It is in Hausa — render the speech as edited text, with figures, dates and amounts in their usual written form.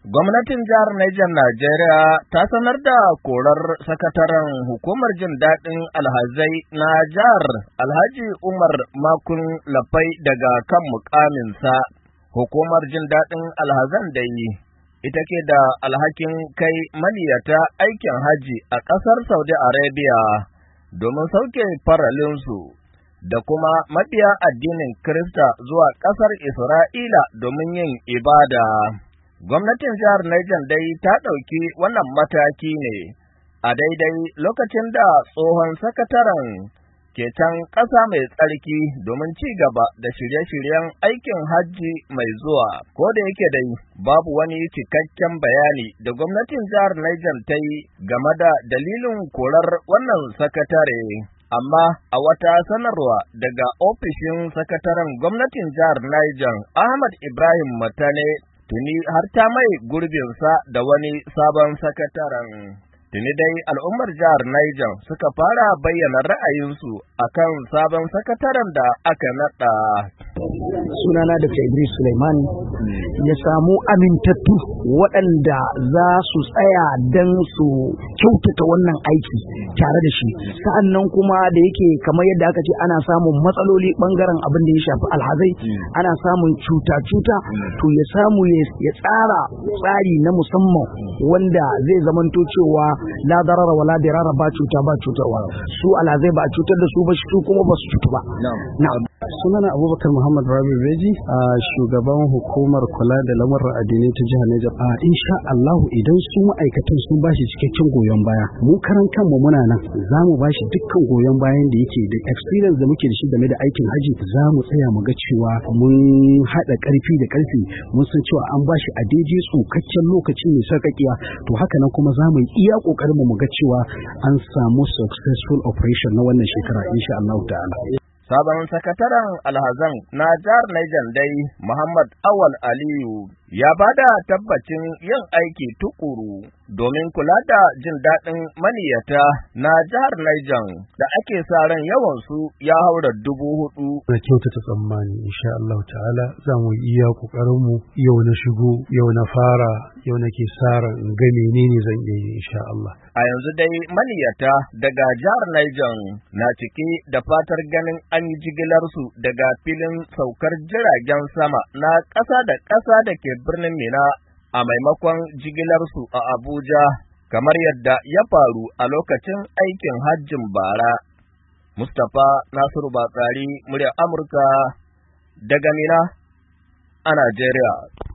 Gwamnatin jihar Niger Najeriya ta sanar da korar sakataren hukumar jin daɗin alhazai na jihar Alhaji Umar Makun Lafai daga kan mukaminsa. Hukumar jin daɗin alhazan da ita ke da alhakin kai maniyata aikin haji a ƙasar Saudi Arabia domin sauke faralinsu da kuma mabiya addinin Kirista zuwa ƙasar Isra'ila domin yin ibada. Gwamnatin jihar Niger dai ta ɗauki wannan mataki ne a daidai lokacin da tsohon sakataren ke can ƙasa mai tsarki domin ci gaba da shirye-shiryen aikin hajji mai zuwa. Ko da yake dai babu wani cikakken bayani da gwamnatin jihar Niger ta yi game da dalilin korar wannan sakatare. Amma a wata sanarwa daga ofishin sakataren gwamnatin jihar Niger, Ahmad Ibrahim Matane, tuni har ta mai gurbinsa da wani sabon sakataren. Tuni dai al'ummar jihar Niger suka fara bayyana ra'ayinsu akan sabon sakataren da aka naɗa. Sunana da Idris Suleiman, ya samu amintattu waɗanda za su tsaya don su kyautata wannan aiki tare da shi. Sa'annan kuma da yake kamar yadda aka ce ana samun matsaloli ɓangaren abin da ya shafi alhazai, ana samun cuta-cuta, to ya samu ya tsara tsari na musamman wanda zai zamanto cewa la darara wala dirara, ba cuta ba cutarwa. Su alhazai ba a cutar da su ba, su kuma ba su cutu ba. Sunana Abubakar Muhammad Rabi Beji, a shugaban hukumar kula da lamarin addinai ta jihar Niger. Insha Allah idan su ma'aikatan sun bashi cikakken goyon baya, mu karan kanmu muna nan za mu bashi dukkan goyon bayan da yake da experience da muke da shi game da aikin haji. Za mu tsaya mu ga cewa mun haɗa ƙarfi da ƙarfi, mun san cewa an bashi a daidai tsokakken lokaci mai sarƙaƙiya. To haka nan kuma za mu yi iya ƙoƙarin mu ga cewa an samu successful operation na wannan shekara insha Allah ta'ala. Sabon sakataren alhazan na jihar Niger dai Muhammad Awal Aliyu ya bada tabbacin yin aiki tukuru domin kula da jin daɗin maniyata na jihar Niger da ake sa ran yawansu ya haura 4,000. Na kyautata tsammani insha Allah ta'ala za mu iya ƙoƙarinmu. Yau na shigo, yau na fara, yau nake sa ran in ga menene zan iya yi insha Allah. A yanzu dai maniyata daga jihar Niger na cike da fatar ganin an yi jigilarsu daga filin saukar jiragen sama na ƙasa da ƙasa da ke birnin Mina a maimakon jigilarsu a Abuja, kamar yadda ya faru a lokacin aikin hajjin bara. Mustapha Nasiru Batsari, muryar Amurka daga Mina a Najeriya.